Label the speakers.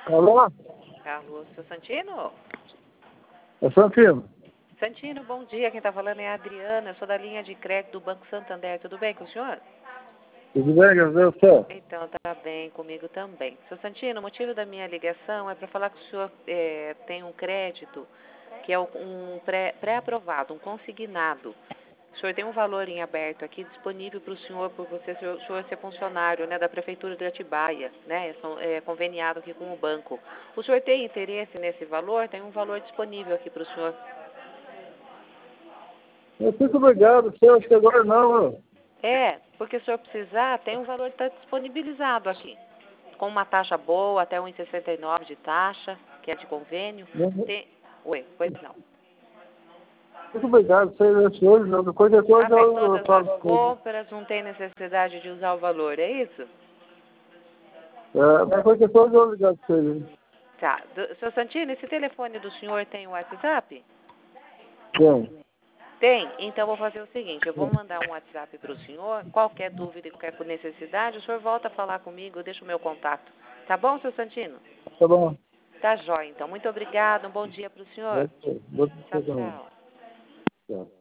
Speaker 1: Alô?
Speaker 2: Alô, seu Santino?
Speaker 1: É Santino.
Speaker 2: Santino, bom dia. Quem está falando é a Adriana. Eu sou da linha de crédito do Banco Santander. Tudo bem com o senhor?
Speaker 1: Tudo bem, graças a Deus, senhor?
Speaker 2: Então, tá bem comigo também. Seu Santino, o motivo da minha ligação é para falar que o senhor tem um crédito que é um pré-aprovado, um consignado. O senhor tem um valor em aberto aqui disponível para o senhor, por você, o senhor ser funcionário, né, da Prefeitura de Atibaia, né, conveniado aqui com o banco. O senhor tem interesse nesse valor? Tem um valor disponível aqui para o senhor.
Speaker 1: Eu fico obrigado, senhor. Acho que agora não, viu?
Speaker 2: Porque se o senhor precisar, tem um valor que está disponibilizado aqui. Com uma taxa boa, até 1,69 de taxa, que é de convênio. Oi, pois não.
Speaker 1: Fico obrigado, senhor. Qualquer
Speaker 2: Já
Speaker 1: coisa
Speaker 2: fez
Speaker 1: eu
Speaker 2: todas
Speaker 1: falo
Speaker 2: as
Speaker 1: com ele.
Speaker 2: compras, não tem necessidade de usar o valor, é isso?
Speaker 1: Mas qualquer coisa eu ligar para ele.
Speaker 2: Tá. Seu Santino, esse telefone do senhor tem o WhatsApp?
Speaker 1: Bem,
Speaker 2: Tem? Então eu vou fazer o seguinte, eu vou mandar um WhatsApp para o senhor, qualquer dúvida, qualquer necessidade, o senhor volta a falar comigo, eu deixo o meu contato. Tá bom, seu Santino?
Speaker 1: tá bom.
Speaker 2: Tá jóia, então. Muito obrigada, um bom dia para o senhor.
Speaker 1: Vou
Speaker 2: Tchau,
Speaker 1: também.
Speaker 2: tchau.
Speaker 1: Tchau.